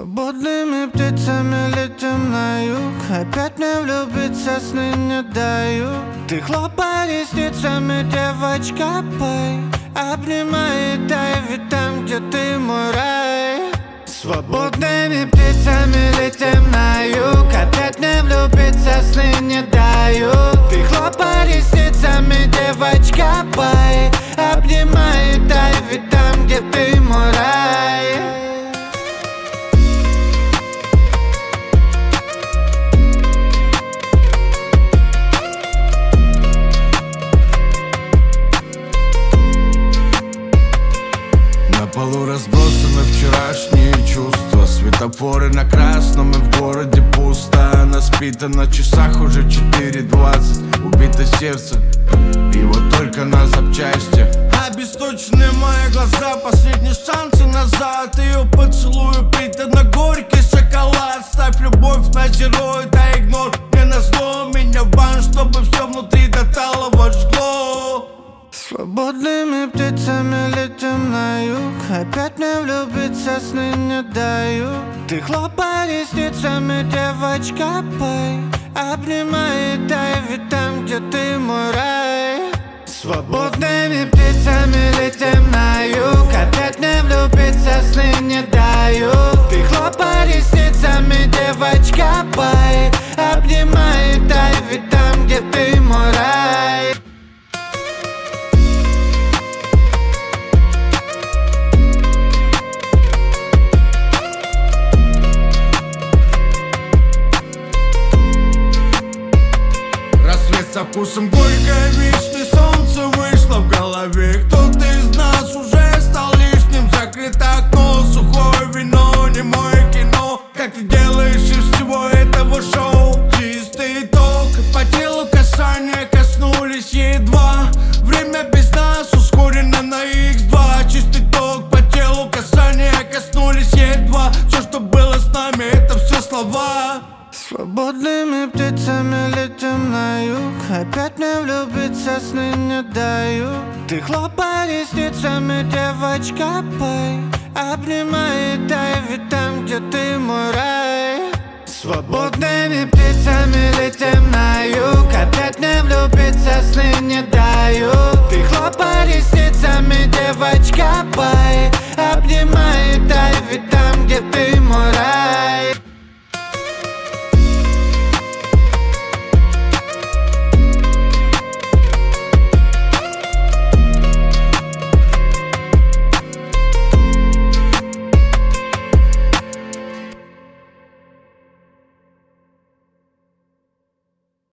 Свободными птицами летим на юг. Опять мне влюбиться сны не дают. Ты хлопай ресницами, девочка, пой. Обнимай и дай, ведь там, где ты, мой рай. Свободными птицами летим на юг. Опять мне влюбиться сны не дают. Ты хлопай ресницами, девочка, пой. Обнимай и дай, ведь там, где ты, мой рай. На полу разбросаны вчерашние чувства. Светофоры на красном и в городе пусто. Она спит, а на часах уже 4:20. Убито сердце, и вот только на запчасти. Обесточены мои глаза, последний шанс и назад. Ее поцелую, пита на горький шоколад. Ставь любовь на зеро, да игнор. Не назло меня в бан, чтобы все внутри до талого жгло. Свободными птицами летим на юг. Опять мне влюбиться сны не дают. Ты хлопай ресницами, девочка, пой. Обнимай и дай, ведь там, где ты, мой рай. Свободными птицами летим на юг. Опять мне влюбиться сны не дают. Ты хлопай ресницами, девочка, пой. Обнимай и дай, ведь там, где ты, мой рай. Со вкусом горькой вишни, солнце вышло в голове. Кто-то из нас уже стал лишним. Закрыто окно, сухое вино, не мое кино. Как ты делаешь из всего этого шоу? Чистый итог, по телу касания коснулись едва. Время без нас ускорено на x2. Чистый итог, по телу касания коснулись едва. Все, что было с нами, это все слова. Свободными птицами летим на юг. Опять мне влюбиться сны не дают. Ты хлопай ресницами, девочка, пой. Обнимай и дай, ведь там, где ты, мой рай. Свободными птицами летим на юг. Опять мне влюбиться сны не дают. Ты хлопай ресницами, девочка, пой. Обнимай и дай, ведь там, где